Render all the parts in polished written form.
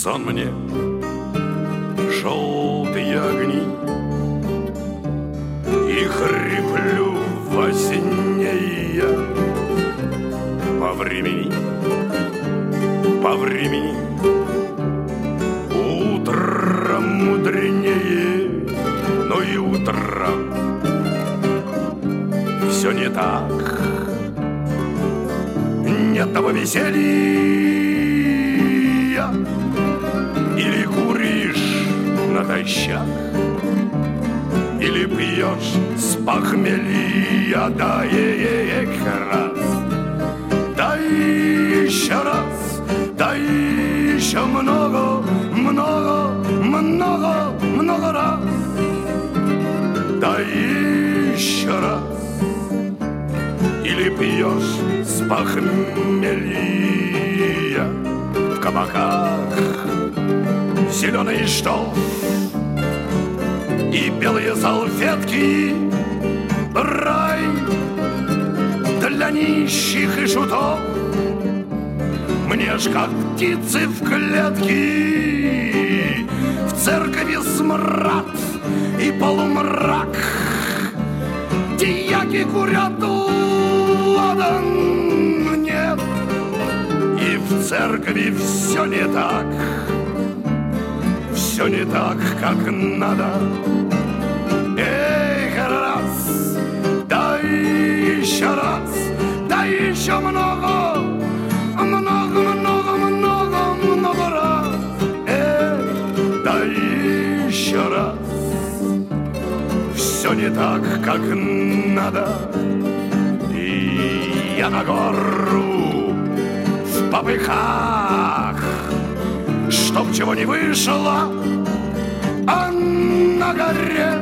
сон мне желтые огни, и хриплю во сне я по времени, утром мудренее, но и утром все не так. Нет того веселья, или куришь натощак, или пьешь с похмелья. Да раз, да еще раз, да еще много раз, да еще раз. Или пьешь с похмелья в кабаках зеленый штоф и белые салфетки, рай для нищих и шутов. Мне ж как птицы в клетке, в церкви смрад и полумрак. Дьяки курят, ладан нет, и в церкви все не так, как надо. Эх, раз, да еще раз, да еще много раз. Эх, да еще раз, все не так, как надо. И я на гору в попыхах, чтоб чего не вышло, а на горе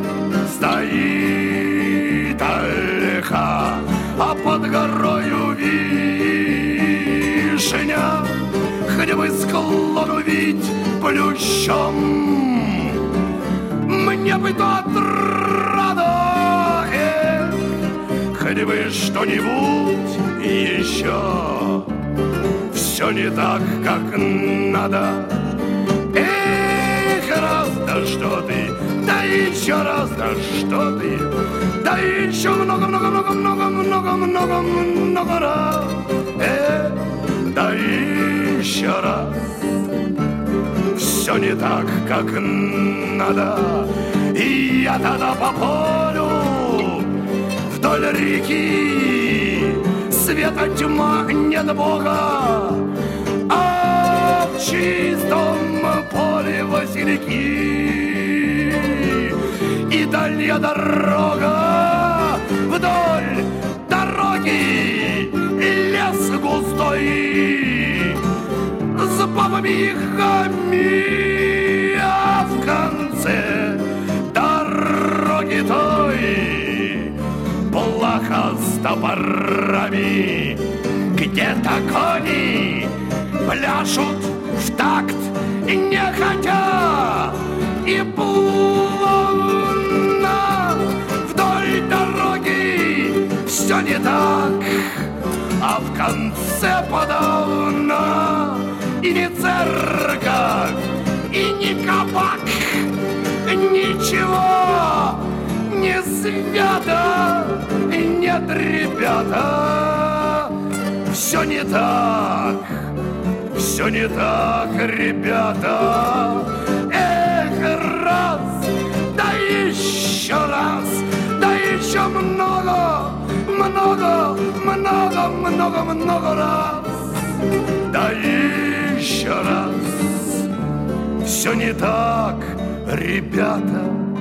стоит ольха, а под горою вишня, хотя бы склон увидеть плющом. Мне бы то отрада, хотя бы что-нибудь еще. Все не так, как надо. Эх, раз, да что ты, да еще раз, да что ты, да еще много раз. Да еще раз. Все не так, как надо. И я тогда по полю вдоль реки, света тьма, нет Бога, а в чистом поле васильки. И дальняя дорога, вдоль дороги лес густой с бабами и хамми, а в конце дороги той плаха с топорами. Где-то кони пляшут в такт, не хотя, и плавно вдоль дороги все не так, а в конце подавно и не церковь, и не кабак, ничего не свято. Нет, ребята, все не так, ребята. Эх, раз, да еще раз, да еще много раз. Да еще раз, все не так, ребята.